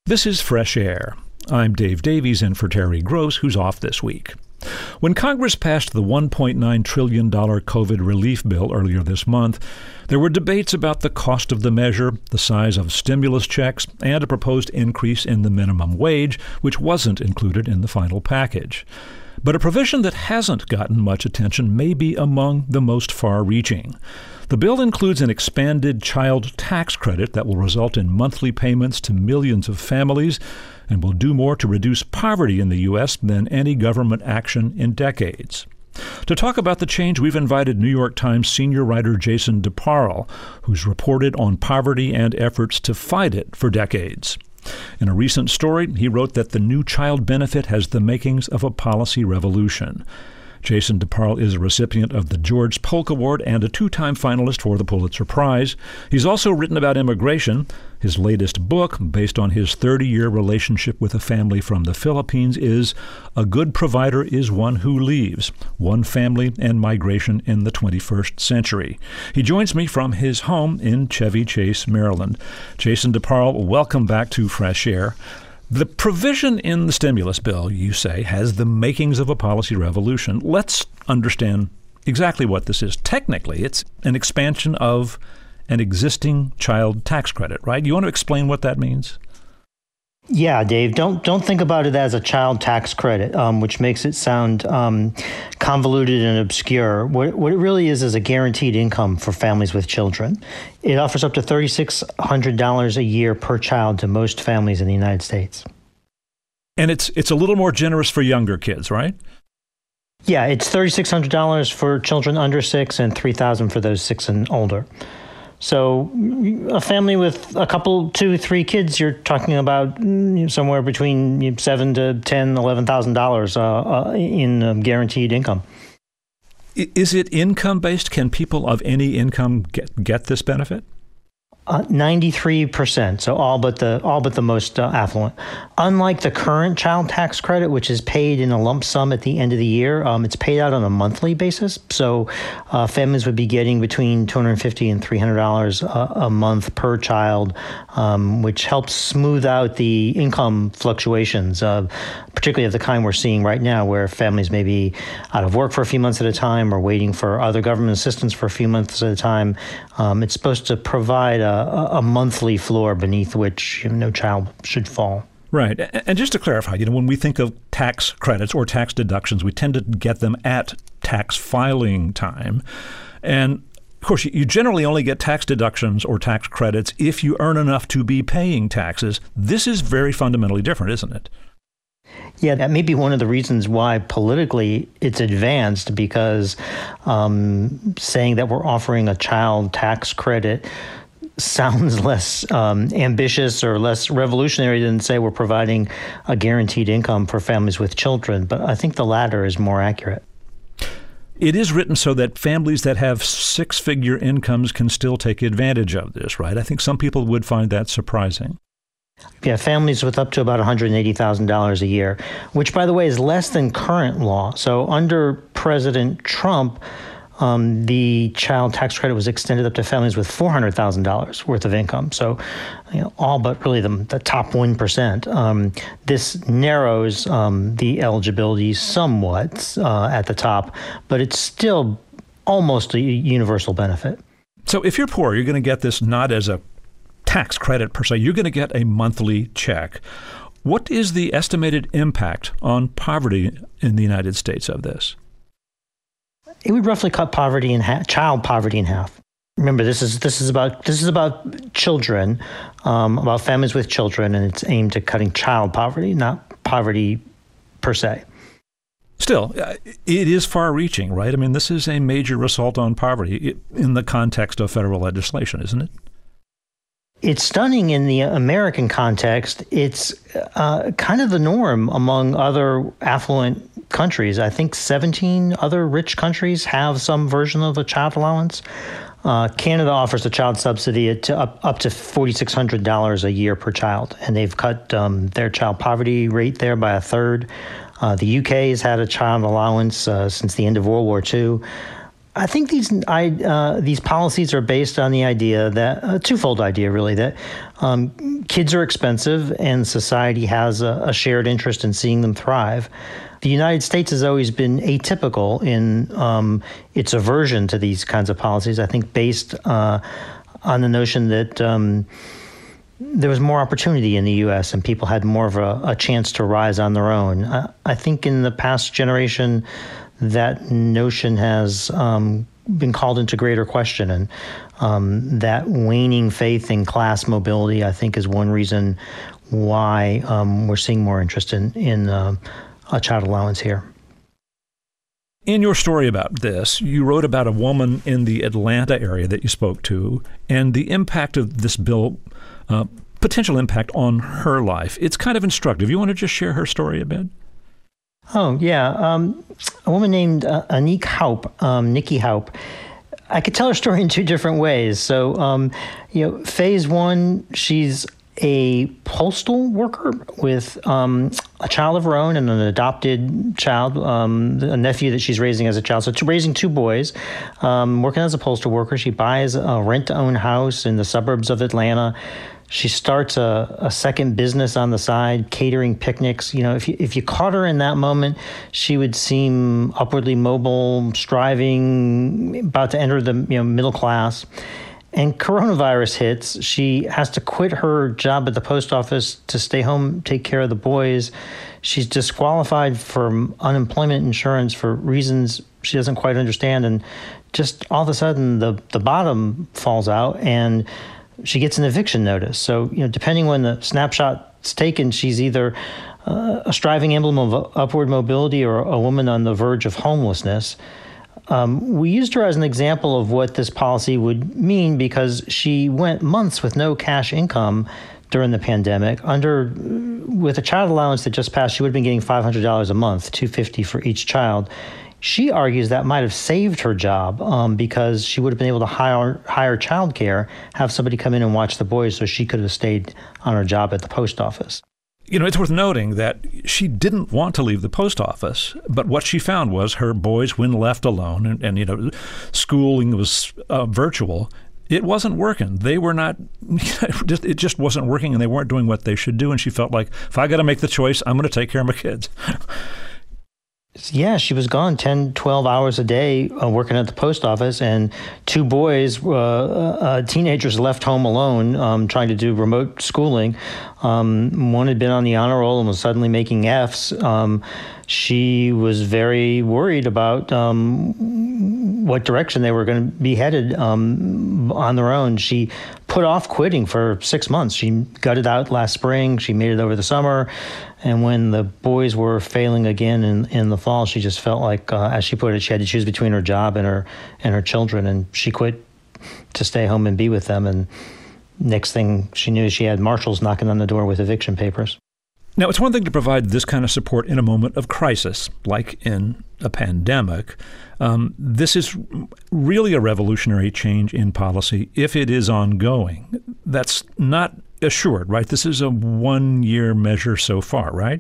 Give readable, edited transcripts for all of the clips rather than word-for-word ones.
This is Fresh Air. I'm Dave Davies in for Terry Gross, who's off this week. When Congress passed the $1.9 trillion COVID relief bill earlier this month, there were debates about the cost of the measure, the size of stimulus checks, and a proposed increase in the minimum wage, which wasn't included in the final package. But a provision that hasn't gotten much attention may be among the most far-reaching. The bill includes an expanded child tax credit that will result in monthly payments to millions of families and will do more to reduce poverty in the U.S. than any government action in decades. To talk about the change, we've invited New York Times senior writer Jason DeParle, who's reported on poverty and efforts to fight it for decades. In a recent story, he wrote that the new child benefit has the makings of a policy revolution. Jason DeParle is a recipient of the George Polk Award and a two-time finalist for the Pulitzer Prize. He's also written about immigration. His latest book, based on his 30-year relationship with a family from the Philippines, is A Good Provider is One Who Leaves: One Family and Migration in the 21st Century. He joins me from his home in Chevy Chase, Maryland. Jason DeParle, welcome back to Fresh Air. The provision in the stimulus bill, you say, has the makings of a policy revolution. Let's understand exactly what this is. Technically, it's an expansion of an existing child tax credit, right? You want to explain what that means? Yeah, Dave, don't think about it as a child tax credit, which makes it sound convoluted and obscure. What it really is a guaranteed income for families with children. It offers up to $3,600 a year per child to most families in the United States. And it's a little more generous for younger kids, right? Yeah, it's $3,600 for children under 6 and $3,000 for those 6 and older. So a family with a couple, 2, 3 kids, you're talking about somewhere between $7,000 to $10,000, $11,000 in guaranteed income. Is it income-based? Can people of any income get this benefit? 93%, so all but the most affluent. Unlike the current child tax credit, which is paid in a lump sum at the end of the year, it's paid out on a monthly basis. So families would be getting between $250 and $300 a month per child, which helps smooth out the income fluctuations, particularly of the kind we're seeing right now, where families may be out of work for a few months at a time or waiting for other government assistance for a few months at a time. It's supposed to provide a monthly floor beneath which no child should fall. Right. And just to clarify, when we think of tax credits or tax deductions, we tend to get them at tax filing time. And of course, you generally only get tax deductions or tax credits if you earn enough to be paying taxes. This is very fundamentally different, isn't it? Yeah, that may be one of the reasons why politically it's advanced, because saying that we're offering a child tax credit sounds less ambitious or less revolutionary than say we're providing a guaranteed income for families with children. But I think the latter is more accurate. It is written so that families that have six-figure incomes can still take advantage of this, right? I think some people would find that surprising. Yeah, families with up to about $180,000 a year, which, by the way, is less than current law. So under President Trump, the child tax credit was extended up to families with $400,000 worth of income. So, all but really the top 1%. This narrows the eligibility somewhat at the top, but it's still almost a universal benefit. So if you're poor, you're going to get this not as a tax credit per se. You're going to get a monthly check. What is the estimated impact on poverty in the United States of this? It would roughly cut poverty in half, child poverty in half. Remember, this is about children, about families with children, and it's aimed at cutting child poverty, not poverty per se. Still, it is far-reaching, right? I mean, this is a major assault on poverty in the context of federal legislation, isn't it? It's stunning in the American context. It's kind of the norm among other affluent countries. I think 17 other rich countries have some version of a child allowance. Canada offers a child subsidy up to $4,600 a year per child, and they've cut their child poverty rate there by a third. The UK has had a child allowance since the end of World War II. I think these policies are based on the idea that a twofold idea, really, that kids are expensive and society has a shared interest in seeing them thrive. The United States has always been atypical in its aversion to these kinds of policies, I think based on the notion that there was more opportunity in the U.S. and people had more of a chance to rise on their own. I think in the past generation, that notion has been called into greater question, and that waning faith in class mobility, I think, is one reason why we're seeing more interest in a child allowance here. In your story about this, you wrote about a woman in the Atlanta area that you spoke to and the impact of this bill, potential impact on her life. It's kind of instructive. You want to just share her story a bit? Oh, yeah. A woman named Anik Haupt, Nikki Haupt. I could tell her story in two different ways. So, phase one, she's a postal worker with a child of her own and an adopted child, a nephew that she's raising as a child. So raising two boys, working as a postal worker. She buys a rent-to-own house in the suburbs of Atlanta. She starts a second business on the side, catering picnics. If you caught her in that moment, she would seem upwardly mobile, striving, about to enter the middle class. And coronavirus hits. She has to quit her job at the post office to stay home, take care of the boys. She's disqualified from unemployment insurance for reasons she doesn't quite understand. And just all of a sudden, the bottom falls out and she gets an eviction notice. So, depending when the snapshot's taken, she's either a striving emblem of upward mobility or a woman on the verge of homelessness. We used her as an example of what this policy would mean because she went months with no cash income during the pandemic. With a child allowance that just passed, she would have been getting $500 a month, $250 for each child. She argues that might have saved her job because she would have been able to hire childcare, have somebody come in and watch the boys so she could have stayed on her job at the post office. It's worth noting that she didn't want to leave the post office, but what she found was her boys, when left alone, and schooling was virtual, it wasn't working. They were not, it just wasn't working, and they weren't doing what they should do, and she felt like, if I got to make the choice, I'm going to take care of my kids. Yeah, she was gone 10, 12 hours a day working at the post office, and two boys, teenagers left home alone trying to do remote schooling. One had been on the honor roll and was suddenly making Fs. She was very worried about what direction they were going to be headed on their own. She put off quitting for 6 months. She gutted out last spring. She made it over the summer. And when the boys were failing again in the fall, she just felt like, as she put it, she had to choose between her job and her children. And she quit to stay home and be with them. And next thing she knew, she had marshals knocking on the door with eviction papers. Now, it's one thing to provide this kind of support in a moment of crisis, like in a pandemic. This is really a revolutionary change in policy if it is ongoing. That's not assured, right? This is a one-year measure so far, right?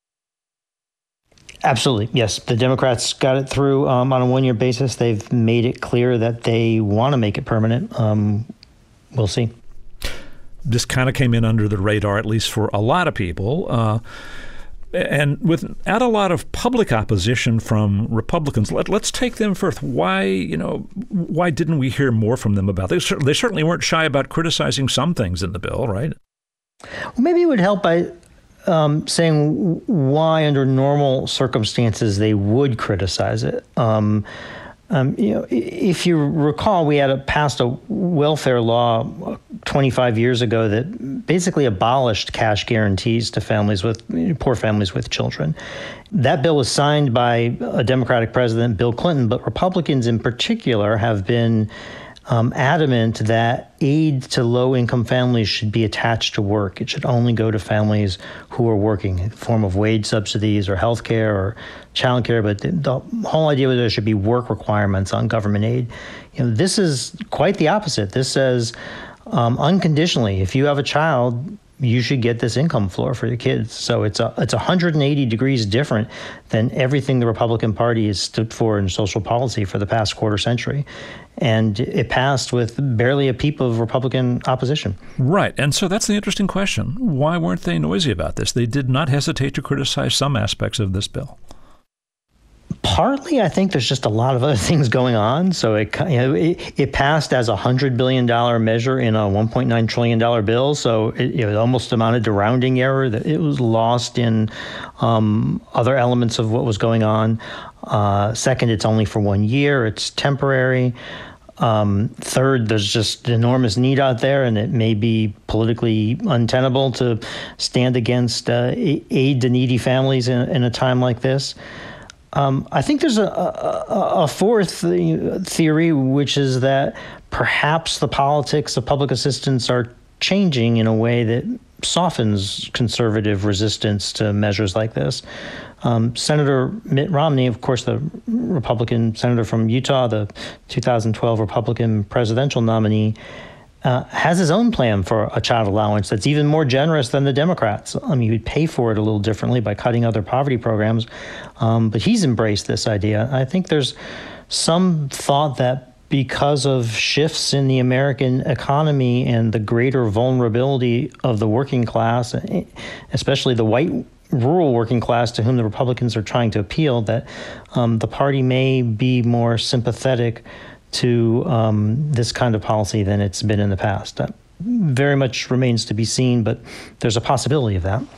Absolutely, yes. The Democrats got it through on a one-year basis. They've made it clear that they want to make it permanent. We'll see. This kind of came in under the radar, at least for a lot of people. And without a lot of public opposition from Republicans, let's take them first. Why didn't we hear more from them about this? They certainly weren't shy about criticizing some things in the bill, right? Well, maybe it would help by saying why, under normal circumstances, they would criticize it. If you recall, we had passed a welfare law 25 years ago that basically abolished cash guarantees to poor families with children. That bill was signed by a Democratic president, Bill Clinton, but Republicans in particular have been adamant that aid to low-income families should be attached to work. It should only go to families who are working in the form of wage subsidies or health care or child care. But the whole idea was there should be work requirements on government aid. This is quite the opposite. This says unconditionally, if you have a child, you should get this income floor for your kids. So it's 180 degrees different than everything the Republican Party has stood for in social policy for the past quarter century. And it passed with barely a peep of Republican opposition. Right. And so that's the interesting question. Why weren't they noisy about this? They did not hesitate to criticize some aspects of this bill. Partly, I think there's just a lot of other things going on. So it passed as a $100 billion measure in a $1.9 trillion bill. So it almost amounted to rounding error. That it was lost in other elements of what was going on. Second, it's only for 1 year. It's temporary. Third, there's just enormous need out there, and it may be politically untenable to stand against aid to needy families in a time like this. I think there's a fourth theory, which is that perhaps the politics of public assistance are changing in a way that softens conservative resistance to measures like this. Senator Mitt Romney, of course, the Republican senator from Utah, the 2012 Republican presidential nominee, has his own plan for a child allowance that's even more generous than the Democrats. I mean, you'd pay for it a little differently by cutting other poverty programs, but he's embraced this idea. I think there's some thought that because of shifts in the American economy and the greater vulnerability of the working class, especially the white rural working class to whom the Republicans are trying to appeal, that the party may be more sympathetic to this kind of policy than it's been in the past. That very much remains to be seen, but there's a possibility of that.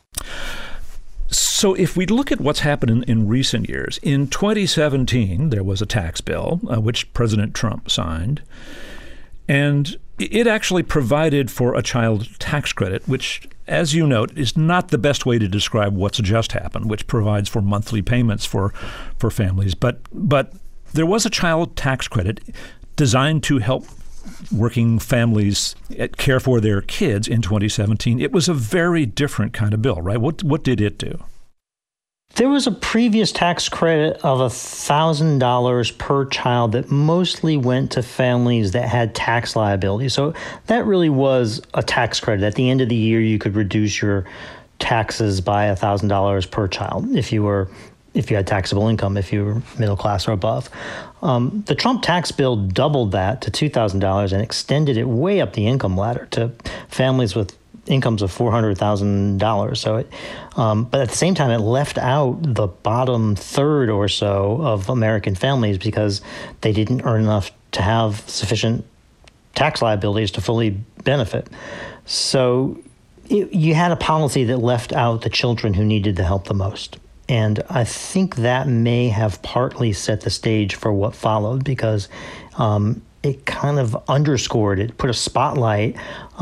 So if we look at what's happened in recent years, in 2017, there was a tax bill, which President Trump signed, and it actually provided for a child tax credit, which, as you note, is not the best way to describe what's just happened, which provides for monthly payments for families. But there was a child tax credit designed to help working families care for their kids in 2017. It was a very different kind of bill, right? What did it do? There was a previous tax credit of $1,000 per child that mostly went to families that had tax liability. So that really was a tax credit. At the end of the year, you could reduce your taxes by $1,000 per child if you had taxable income, if you were middle class or above. The Trump tax bill doubled that to $2,000 and extended it way up the income ladder to families with incomes of $400,000. So, but at the same time, it left out the bottom third or so of American families because they didn't earn enough to have sufficient tax liabilities to fully benefit. So you had a policy that left out the children who needed the help the most. And I think that may have partly set the stage for what followed because it kind of underscored, it put a spotlight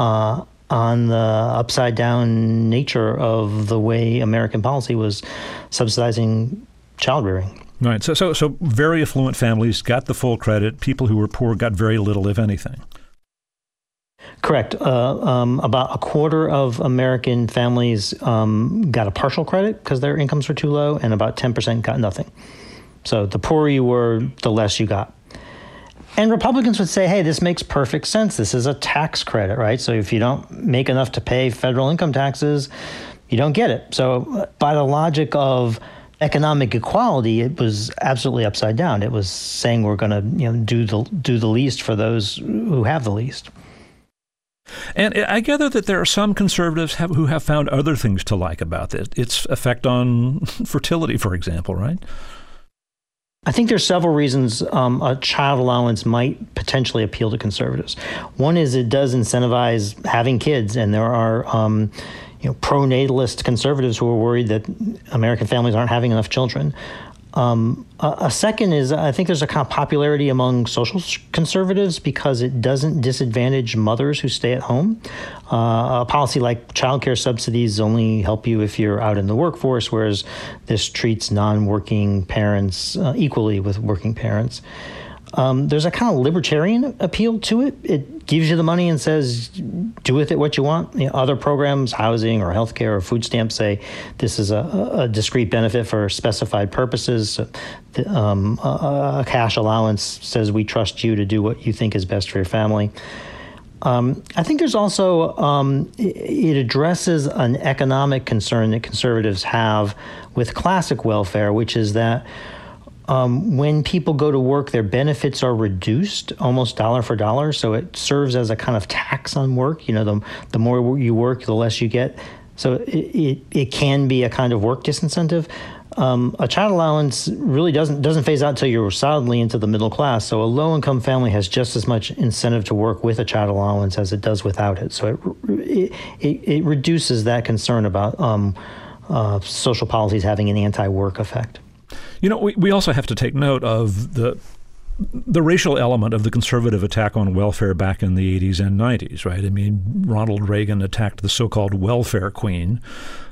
on the upside down nature of the way American policy was subsidizing child rearing. Right. So very affluent families got the full credit. People who were poor got very little, if anything. Correct. About a quarter of American families got a partial credit because their incomes were too low, and about 10% got nothing. So the poorer you were, the less you got. And Republicans would say, hey, this makes perfect sense. This is a tax credit, right? So if you don't make enough to pay federal income taxes, you don't get it. So by the logic of economic equality, it was absolutely upside down. It was saying we're going to do the least for those who have the least. And I gather that there are some conservatives who have found other things to like about this. Its effect on fertility, for example, right? I think there's several reasons a child allowance might potentially appeal to conservatives. One is it does incentivize having kids, and there are pro-natalist conservatives who are worried that American families aren't having enough children. A second is I think there's a kind of popularity among social conservatives because it doesn't disadvantage mothers who stay at home. A policy like childcare subsidies only help you if you're out in the workforce, whereas this treats non-working parents equally with working parents. There's a kind of libertarian appeal to it. It gives you the money and says, do with it what you want. Other programs, housing or healthcare or food stamps, say this is a discrete benefit for specified purposes. A cash allowance says we trust you to do what you think is best for your family. I think there's also, it addresses an economic concern that conservatives have with classic welfare, which is that when people go to work, their benefits are reduced almost dollar for dollar. So it serves as a kind of tax on work. The more you work, the less you get. So it can be a kind of work disincentive. A child allowance really doesn't phase out until you're solidly into the middle class. So a low-income family has just as much incentive to work with a child allowance as it does without it. So it reduces that concern about social policies having an anti-work effect. We also have to take note of the racial element of the conservative attack on welfare back in the 80s and 90s, right? I mean, Ronald Reagan attacked the so-called welfare queen,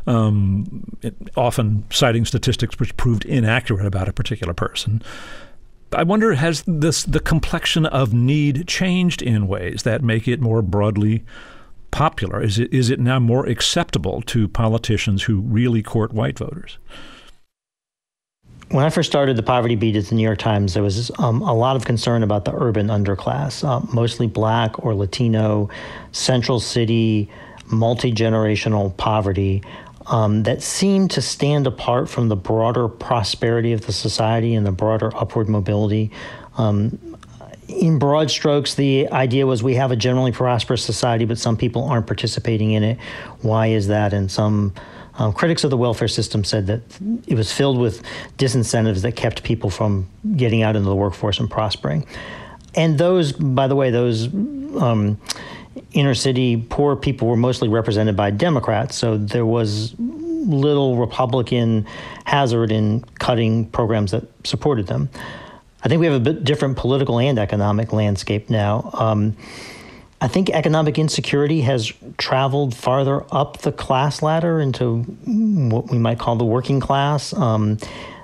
often citing statistics which proved inaccurate about a particular person. I wonder, has the complexion of need changed in ways that make it more broadly popular? Is it now more acceptable to politicians who really court white voters? When I first started the poverty beat at the New York Times, there was a lot of concern about the urban underclass, mostly Black or Latino, central city, multi-generational poverty that seemed to stand apart from the broader prosperity of the society and the broader upward mobility. In broad strokes, the idea was we have a generally prosperous society, but some people aren't participating in it. Why is that? And some critics of the welfare system said that it was filled with disincentives that kept people from getting out into the workforce and prospering. And those, by the way, inner city poor people were mostly represented by Democrats, so there was little Republican hazard in cutting programs that supported them. I think we have a bit different political and economic landscape now. I think economic insecurity has traveled farther up the class ladder into what we might call the working class. And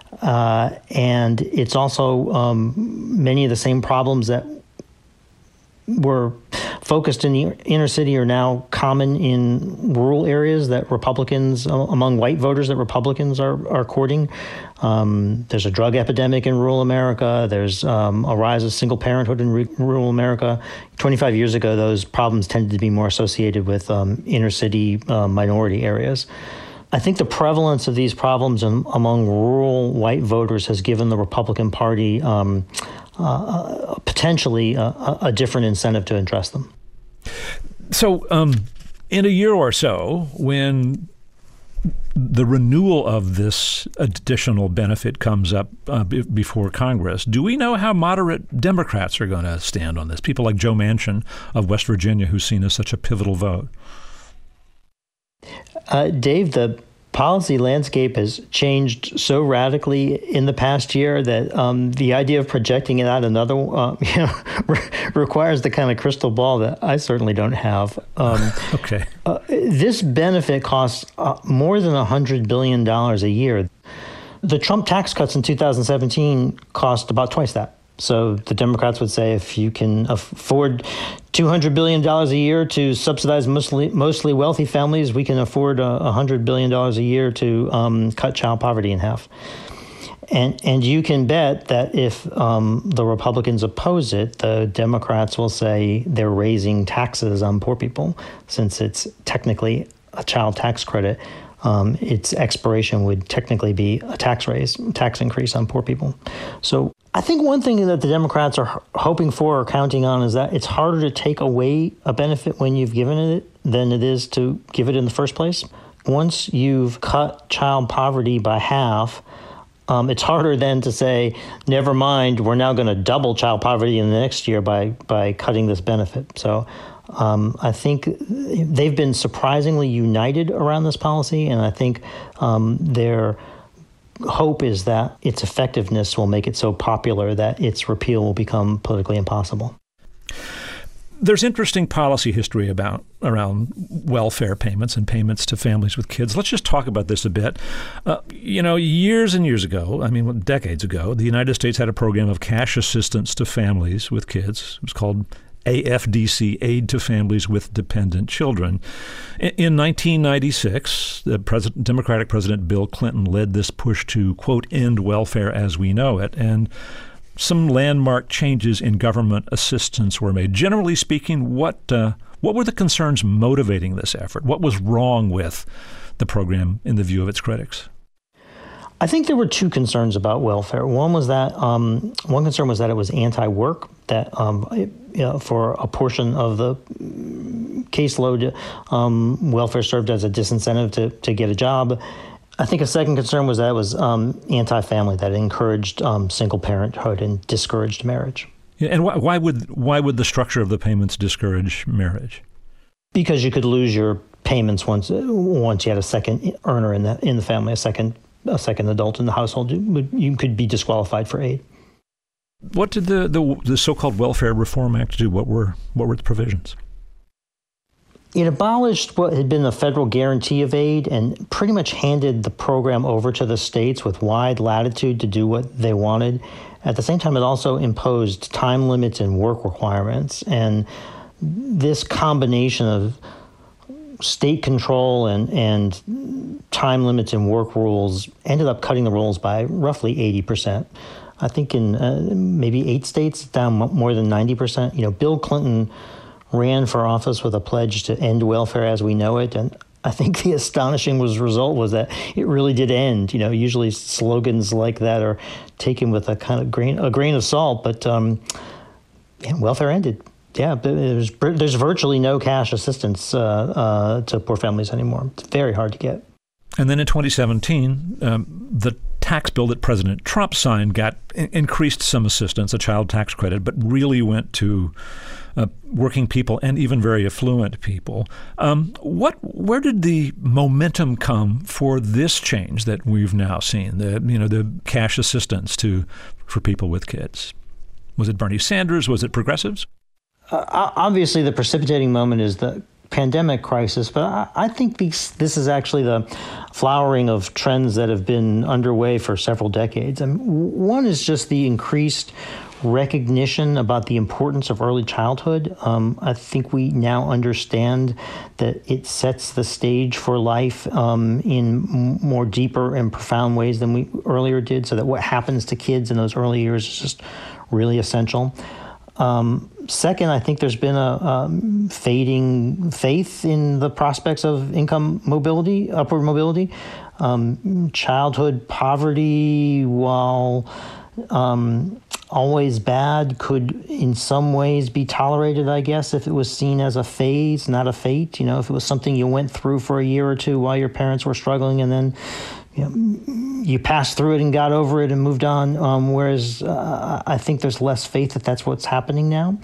it's also many of the same problems that were focused in the inner city are now common in rural areas that Republicans, among white voters that Republicans are courting. There's a drug epidemic in rural America. There's a rise of single parenthood in rural America. 25 years ago, those problems tended to be more associated with inner city minority areas. I think the prevalence of these problems among rural white voters has given the Republican Party potentially a different incentive to address them. So in a year or so, when the renewal of this additional benefit comes up before Congress, do we know how moderate Democrats are going to stand on this? People like Joe Manchin of West Virginia, who's seen as such a pivotal vote. Dave, the policy landscape has changed so radically in the past year that the idea of projecting it out another requires the kind of crystal ball that I certainly don't have. Okay. This benefit costs more than $100 billion a year. The Trump tax cuts in 2017 cost about twice that. So the Democrats would say if you can afford $200 billion a year to subsidize mostly wealthy families, we can afford $100 billion a year to cut child poverty in half. And you can bet that if the Republicans oppose it, the Democrats will say they're raising taxes on poor people, since it's technically a child tax credit. Its expiration would technically be a tax increase on poor people. So I think one thing that the Democrats are hoping for or counting on is that it's harder to take away a benefit when you've given it than it is to give it in the first place. Once you've cut child poverty by half, it's harder then to say, never mind, we're now going to double child poverty in the next year by cutting this benefit. So I think they've been surprisingly united around this policy, and I think their hope is that its effectiveness will make it so popular that its repeal will become politically impossible. There's interesting policy history around welfare payments and payments to families with kids. Let's just talk about this a bit. Years and years ago, decades ago, the United States had a program of cash assistance to families with kids. It was called AFDC, Aid to Families with Dependent Children. In 1996, the Democratic President Bill Clinton led this push to, quote, end welfare as we know it. And some landmark changes in government assistance were made. Generally speaking, what were the concerns motivating this effort? What was wrong with the program in the view of its critics? I think there were two concerns about welfare. One concern was that it was anti-work, that for a portion of the caseload, welfare served as a disincentive to get a job. I think a second concern was that it was anti-family, that it encouraged single parenthood and discouraged marriage. Yeah, and why would the structure of the payments discourage marriage? Because you could lose your payments once you had a second earner in the family, a second adult in the household. You could be disqualified for aid. What did the so-called Welfare Reform Act do? What were the provisions? It abolished what had been the federal guarantee of aid and pretty much handed the program over to the states with wide latitude to do what they wanted. At the same time, it also imposed time limits and work requirements. And this combination of state control and time limits and work rules ended up cutting the rolls by roughly 80%. I think in maybe 8 states, down more than 90%. Bill Clinton ran for office with a pledge to end welfare as we know it, and I think the astonishing result was that it really did end. Usually slogans like that are taken with a kind of grain of salt, but welfare ended. Yeah, there's virtually no cash assistance to poor families anymore. It's very hard to get. And then in 2017, the tax bill that President Trump signed increased some assistance, a child tax credit, but really went to working people and even very affluent people. Where did the momentum come for this change that we've now seen? The cash assistance for people with kids. Was it Bernie Sanders? Was it progressives? Obviously, the precipitating moment is the pandemic crisis, but I think this is actually the flowering of trends that have been underway for several decades. One is just the increased recognition about the importance of early childhood. I think we now understand that it sets the stage for life in more deeper and profound ways than we earlier did, so that what happens to kids in those early years is just really essential. Second, I think there's been a fading faith in the prospects of income mobility, upward mobility. Childhood poverty, while always bad, could in some ways be tolerated, I guess, if it was seen as a phase, not a fate. If it was something you went through for a year or two while your parents were struggling, and then you passed through it and got over it and moved on, whereas I think there's less faith that that's what's happening now.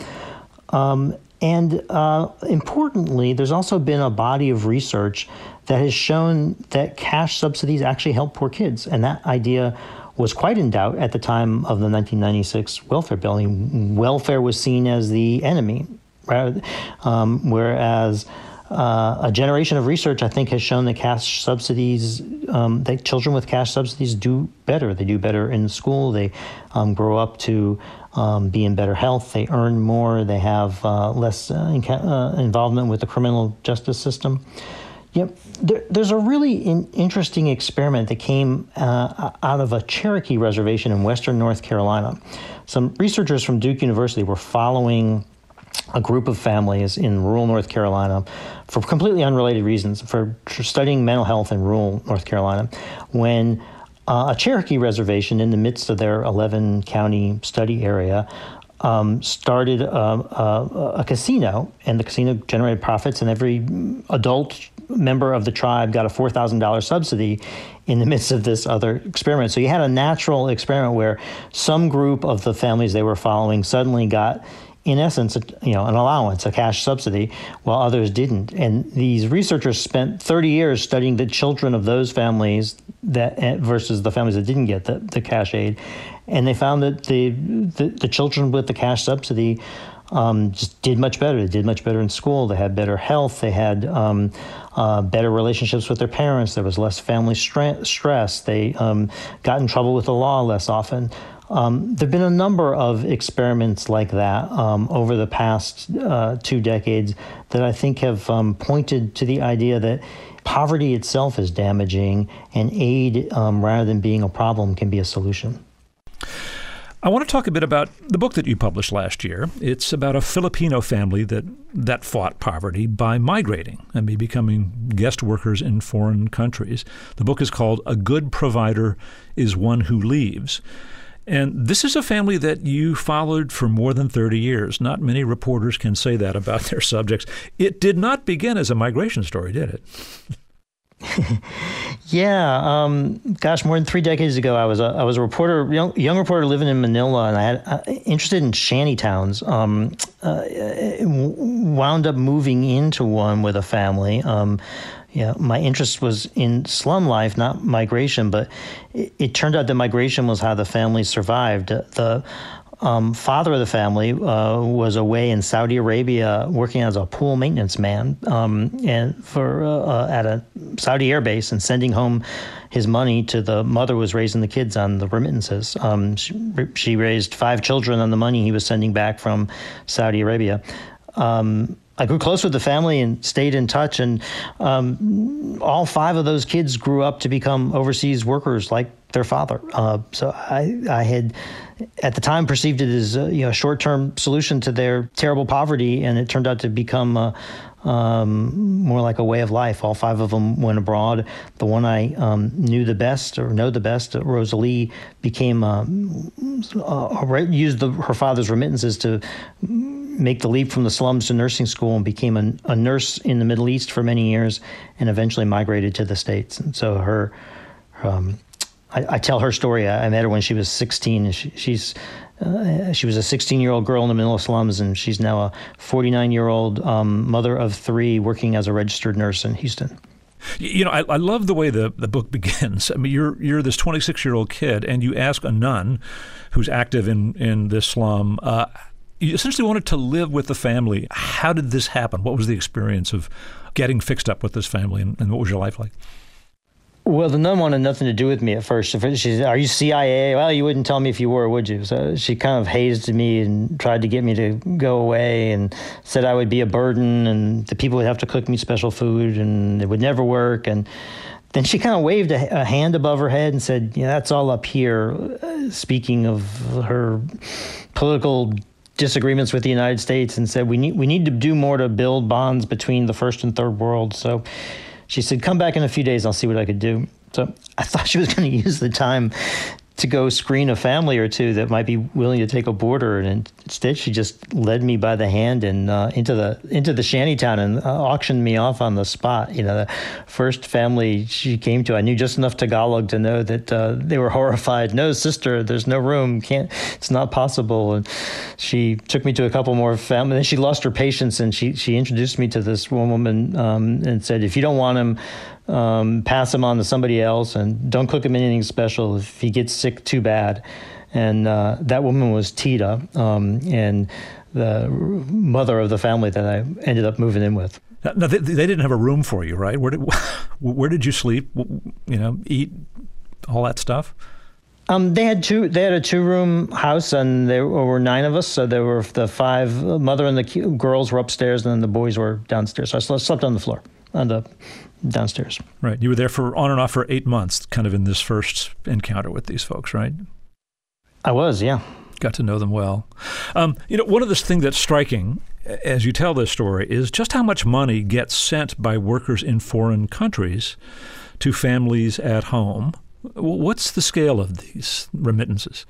And importantly, there's also been a body of research that has shown that cash subsidies actually help poor kids. And that idea was quite in doubt at the time of the 1996 welfare bill. Welfare was seen as the enemy, right? Whereas a generation of research, I think, has shown that cash subsidies, that children with cash subsidies do better. They do better in school. They grow up to be in better health. They earn more. They have less involvement with the criminal justice system. Yep. There's a really interesting experiment that came out of a Cherokee reservation in western North Carolina. Some researchers from Duke University were following a group of families in rural North Carolina for completely unrelated reasons, for studying mental health in rural North Carolina, when a Cherokee reservation in the midst of their 11-county study area started a casino, and the casino generated profits, and every adult member of the tribe got a $4,000 subsidy in the midst of this other experiment. So you had a natural experiment where some group of the families they were following suddenly got, in essence, an allowance, a cash subsidy, while others didn't. And these researchers spent 30 years studying the children of those families versus the families that didn't get the cash aid. And they found that the children with the cash subsidy just did much better. They did much better in school. They had better health. They had better relationships with their parents. There was less family stress. They got in trouble with the law less often. There have been a number of experiments like that over the past 2 decades that I think have pointed to the idea that poverty itself is damaging, and aid, rather than being a problem, can be a solution. I want to talk a bit about the book that you published last year. It's about a Filipino family that fought poverty by migrating and by becoming guest workers in foreign countries. The book is called A Good Provider is One Who Leaves. And this is a family that you followed for more than 30 years. Not many reporters can say that about their subjects. It did not begin as a migration story, did it? Yeah, more than 3 decades ago, I was a reporter, young reporter living in Manila, and I had interested in shanty towns. Wound up moving into one with a family. My interest was in slum life, not migration, but it turned out that migration was how the family survived. The father of the family was away in Saudi Arabia working as a pool maintenance man at a Saudi air base and sending home his money to the mother who was raising the kids on the remittances. She raised 5 children on the money he was sending back from Saudi Arabia. I grew close with the family and stayed in touch, and all 5 of those kids grew up to become overseas workers like their father. So I had, at the time, perceived it as a short-term solution to their terrible poverty, and it turned out to become more like a way of life. All 5 of them went abroad. The one I know the best, Rosalie, became used her father's remittances to make the leap from the slums to nursing school and became a nurse in the Middle East for many years and eventually migrated to the States. And so I tell her story. I met her when she was 16. And she was a 16-year-old girl in the Manila slums, and she's now a 49-year-old mother of 3 working as a registered nurse in Houston. I love the way the book begins. I mean, you're this 26-year-old kid, and you ask a nun who's active in this slum. You essentially wanted to live with the family. How did this happen? What was the experience of getting fixed up with this family, and what was your life like? Well, the nun wanted nothing to do with me at first. She said, "Are you CIA?" Well, you wouldn't tell me if you were, would you? So she kind of hazed me and tried to get me to go away and said I would be a burden and the people would have to cook me special food and it would never work. And then she kind of waved a hand above her head and said, that's all up here, speaking of her political disagreements with the United States, and said, we need to do more to build bonds between the first and third world. So she said, come back in a few days, I'll see what I could do. So I thought she was going to use the time to go screen a family or two that might be willing to take a boarder, and instead she just led me by the hand and into the shantytown and auctioned me off on the spot. The first family she came to, I knew just enough Tagalog to know that they were horrified. No, sister, there's no room. It's not possible. And she took me to a couple more families. Then she lost her patience, and she introduced me to this one woman and said, if you don't want him, pass him on to somebody else, and don't cook him anything special. If he gets sick, too bad. And that woman was Tita, and the mother of the family that I ended up moving in with. Now, they didn't have a room for you, right? Where did you sleep? Eat, all that stuff? They had a 2-room house, and there were 9 of us. So there were the 5. Mother and the girls were upstairs, and then the boys were downstairs. So I slept on the floor, downstairs. Right. You were there on and off for 8 months, kind of in this first encounter with these folks, right? I was, yeah. Got to know them well. One of the things that's striking as you tell this story is just how much money gets sent by workers in foreign countries to families at home. What's the scale of these remittances?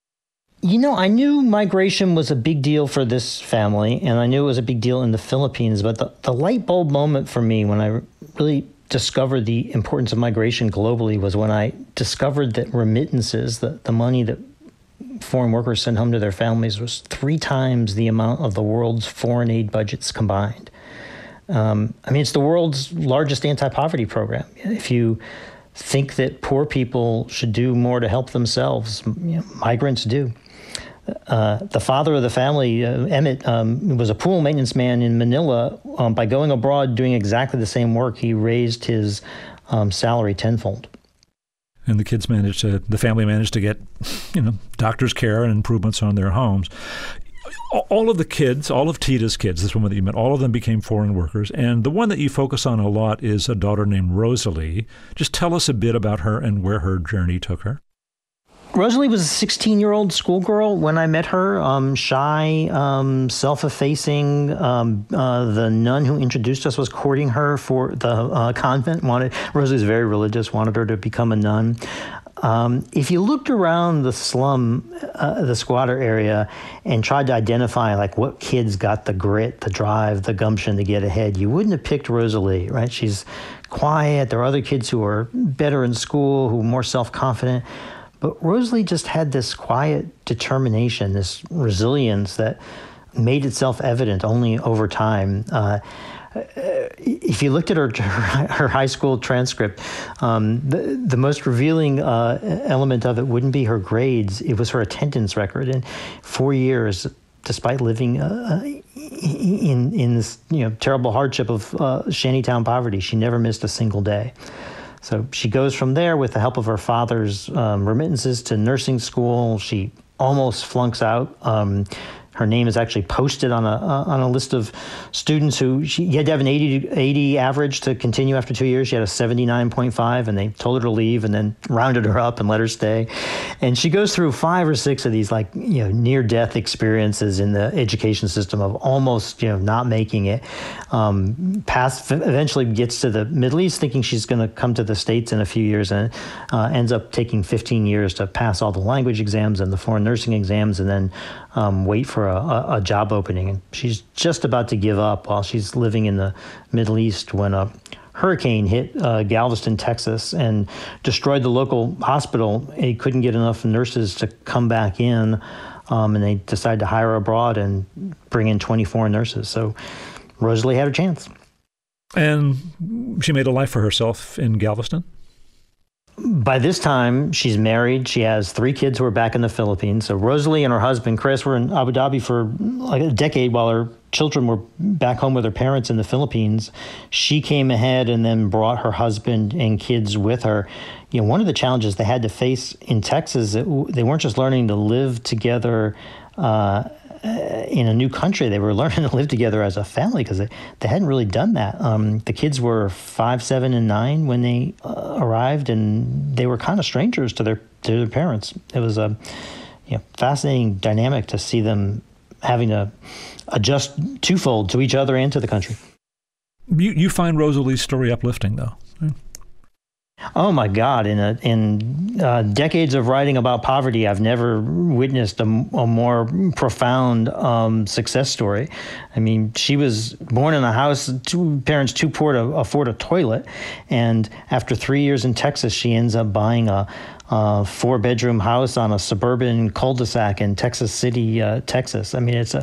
I knew migration was a big deal for this family, and I knew it was a big deal in the Philippines, but the light bulb moment for me when I really discovered the importance of migration globally was when I discovered that remittances, the money that foreign workers send home to their families, was 3 times the amount of the world's foreign aid budgets combined. It's the world's largest anti-poverty program. If you think that poor people should do more to help themselves, migrants do. The father of the family, Emmett, was a pool maintenance man in Manila. By going abroad doing exactly the same work, he raised his salary tenfold. And the family managed to get, doctor's care and improvements on their homes. All of the kids, all of Tita's kids, this woman that you met, all of them became foreign workers. And the one that you focus on a lot is a daughter named Rosalie. Just tell us a bit about her and where her journey took her. Rosalie was a 16-year-old schoolgirl when I met her, shy, self-effacing. The nun who introduced us was courting her for the convent. Rosalie's very religious, wanted her to become a nun. If you looked around the slum, the squatter area, and tried to identify like what kids got the grit, the drive, the gumption to get ahead, you wouldn't have picked Rosalie, right? She's quiet. There are other kids who are better in school, who are more self-confident. But Rosalie just had this quiet determination, this resilience that made itself evident only over time. If you looked at her high school transcript, the most revealing element of it wouldn't be her grades. It was her attendance record. In 4 years, despite living in this terrible hardship of shantytown poverty, she never missed a single day. So she goes from there with the help of her father's remittances to nursing school. She almost flunks out. Her name is actually posted on a list of students who you had to have an 80 average to continue after 2 years. She had a 79.5, and they told her to leave and then rounded her up and let her stay. And she goes through 5 or 6 of these near-death experiences in the education system of almost not making it. Eventually gets to the Middle East thinking she's going to come to the States in a few years, and ends up taking 15 years to pass all the language exams and the foreign nursing exams, and then wait for a job opening. And she's just about to give up while she's living in the Middle East when a hurricane hit Galveston, Texas, and destroyed the local hospital. It couldn't get enough nurses to come back in, and they decided to hire abroad and bring in 24 nurses. So Rosalie had her chance. And she made a life for herself in Galveston? By this time, she's married. She has 3 kids who are back in the Philippines. So Rosalie and her husband, Chris, were in Abu Dhabi for like a decade while her children were back home with their parents in the Philippines. She came ahead and then brought her husband and kids with her. One of the challenges they had to face in Texas, they weren't just learning to live together in a new country. They were learning to live together as a family because they hadn't really done that. The kids were 5, 7, and 9 when they arrived, and they were kind of strangers to their parents. It was a fascinating dynamic to see them having to adjust twofold to each other and to the country. You find Rosalie's story uplifting, though. Oh my God! In decades of writing about poverty, I've never witnessed a more profound success story. I mean, she was born in a house, 2 parents too poor to afford a toilet, and after 3 years in Texas, she ends up buying a 4-bedroom house on a suburban cul-de-sac in Texas City, Texas. I mean, it's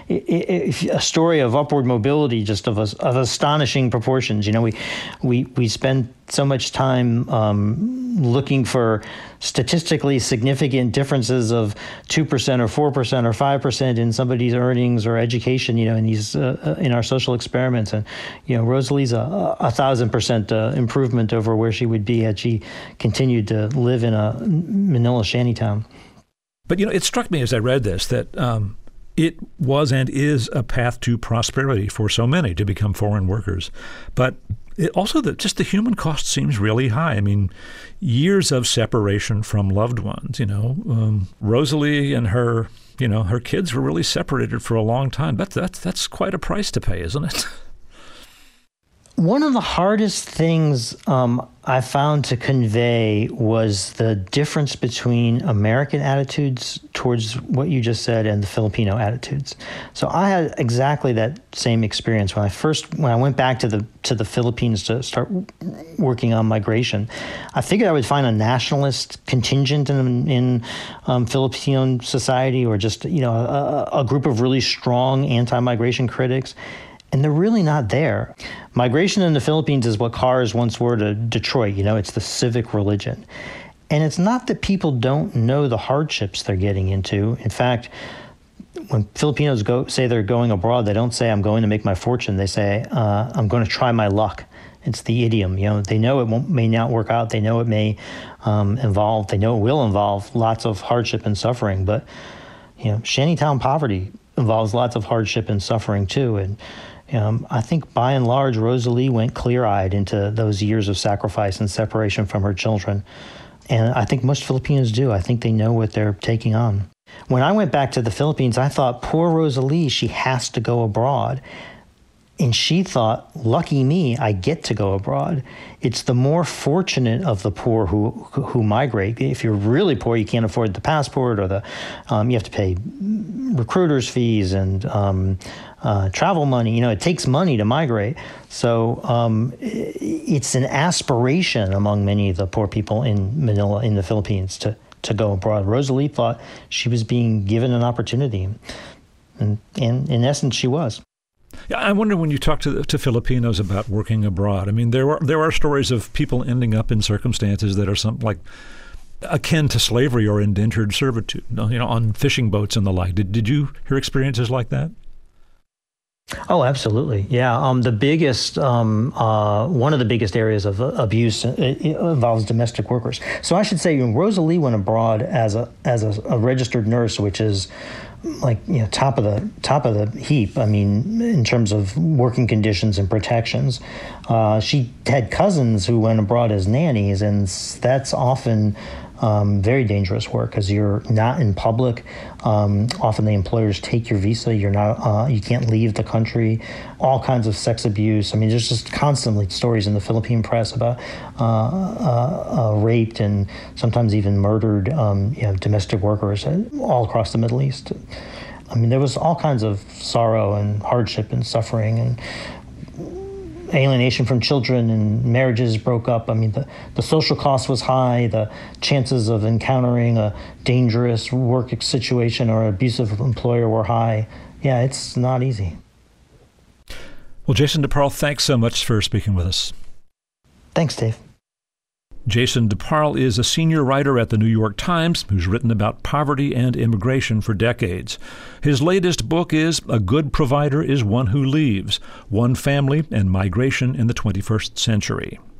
a story of upward mobility, just of astonishing proportions. We spend so much time looking for statistically significant differences of 2% or 4% or 5% in somebody's earnings or education, in these in our social experiments. And Rosalie's a 1,000% improvement over where she would be had she continued to live in a Manila shantytown. But it struck me as I read this that it was and is a path to prosperity for so many to become foreign workers, but also just the human cost seems really high. I mean, years of separation from loved ones. Rosalie and her kids were really separated for a long time. That's quite a price to pay, isn't it? One of the hardest things I found to convey was the difference between American attitudes towards what you just said and the Filipino attitudes. So I had exactly that same experience when I went back to the Philippines to start working on migration. I figured I would find a nationalist contingent in Filipino society, or just a group of really strong anti-migration critics. And they're really not there. Migration in the Philippines is what cars once were to Detroit. It's the civic religion. And it's not that people don't know the hardships they're getting into. In fact, when Filipinos say they're going abroad, they don't say, I'm going to make my fortune. They say, I'm going to try my luck. It's the idiom. They know it may not work out. They know it may involve, they know it will involve lots of hardship and suffering. But, shantytown poverty involves lots of hardship and suffering too. And I think by and large, Rosalie went clear-eyed into those years of sacrifice and separation from her children. And I think most Filipinos do. I think they know what they're taking on. When I went back to the Philippines, I thought, poor Rosalie, she has to go abroad. And she thought, lucky me, I get to go abroad. It's the more fortunate of the poor who migrate. If you're really poor, you can't afford the passport or you have to pay recruiters' fees and travel money. It takes money to migrate. So it's an aspiration among many of the poor people in Manila, in the Philippines, to go abroad. Rosalie thought she was being given an opportunity. And in essence, she was. Yeah, I wonder when you talk to Filipinos about working abroad. I mean, there are stories of people ending up in circumstances that are something like akin to slavery or indentured servitude, on fishing boats and the like. Did you hear experiences like that? Oh, absolutely. Yeah. The biggest, one of the biggest areas of abuse involves domestic workers. So I should say, Rosalie went abroad as a registered nurse, which is like, top of the heap. I mean, in terms of working conditions and protections. She had cousins who went abroad as nannies, and that's often very dangerous work because you're not in public. Often the employers take your visa. You're not. You can't leave the country. All kinds of sex abuse. I mean, there's just constantly stories in the Philippine press about raped and sometimes even murdered domestic workers all across the Middle East. I mean, there was all kinds of sorrow and hardship and suffering and alienation from children, and marriages broke up. I mean, the social cost was high. The chances of encountering a dangerous work situation or abusive employer were high. Yeah, it's not easy. Well, Jason DeParle, thanks so much for speaking with us. Thanks, Dave. Jason DeParle is a senior writer at the New York Times who's written about poverty and immigration for decades. His latest book is A Good Provider is One Who Leaves: One Family and Migration in the 21st Century.